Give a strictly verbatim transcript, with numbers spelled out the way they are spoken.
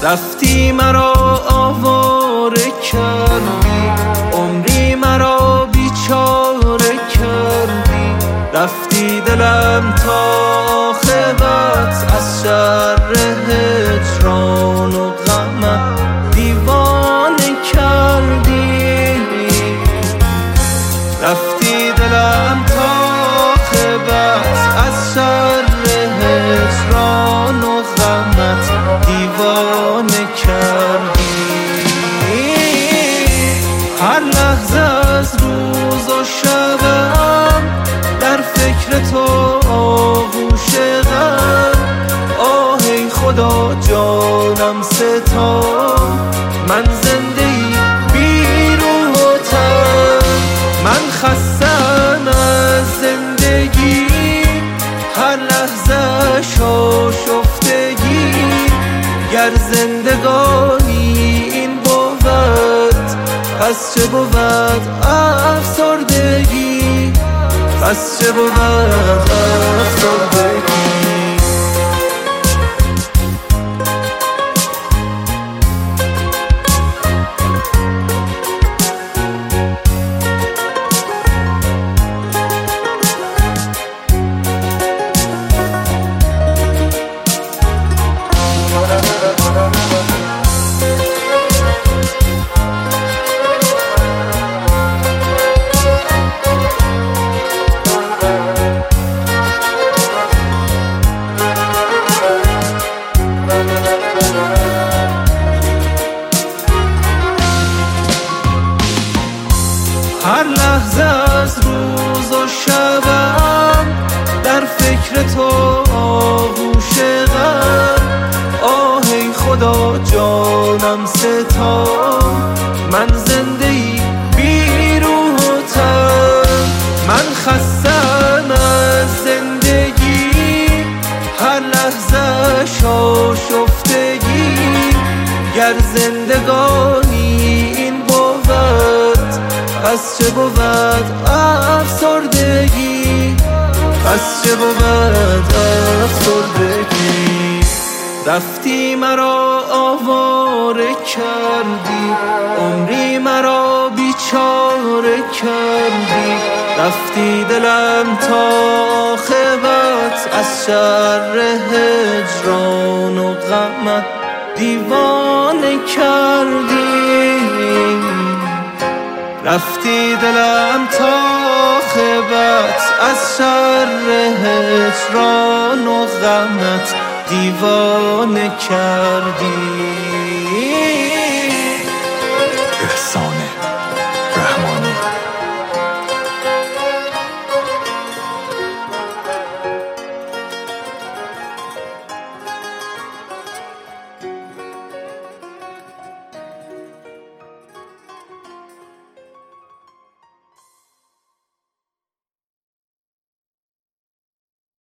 رفتی مرا آواره کردی، عمری مرا بیچاره کردی. رفتی دلم تا عاقبت، از شر هجران و غمت دیوانه کردی. رفتی دلم تا عاقبت، از شر هجران و غمت دیوانه کردی. هر لحظه از روز و شبم در فکر تو آغوش غم. آه ای خدا جانم ستان، من زنده ای بی روح و تن. من خستم از زندگی، هر لحظه آشفتگی. گر زندگانی این بود، پس چه بود افسردگی، پس چه بود افسردگی. هر لحظه از روز و شبم در فکر تو آغوش غم. آه ای خدا جانم ستان، من زنده ای بی روح و تن. من خستم از زندگی، هر لحظه آشفتگی. گر زندگانی این بود، پس چه بود افسردگی، پس چه بود افسردگی. رفتی مرا آواره کردی، عمری مرا بیچاره کردی. رفتی دلم تا عاقبت، از شر هجران و غمت دیوانه کردی. رفتی دلم تا عاقبت، از شر هجران و غمت دیوانه کردی.